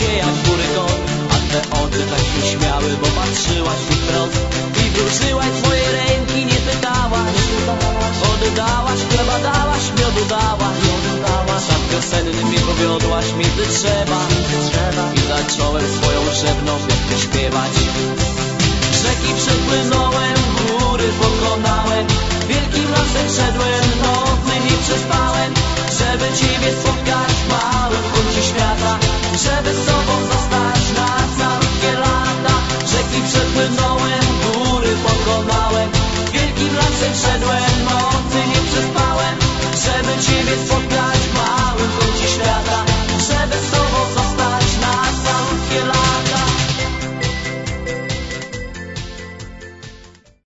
jak góry kot, a te oczy tak się śmiały, bo patrzyłaś mi wprost i wróżyłaś swojej ręki, nie pytałaś. Oddałaś, chleba dałaś, miodu dałaś, sam wiosenny mi powiodłaś między drzewa i zacząłem swoją rzewną piosenkę śpiewać. Rzeki przepłynąłem, góry pokonałem, wielkim lasem szedłem, nocy nie przespałem, żeby Ciebie spotkać w małym kącie świata, żeby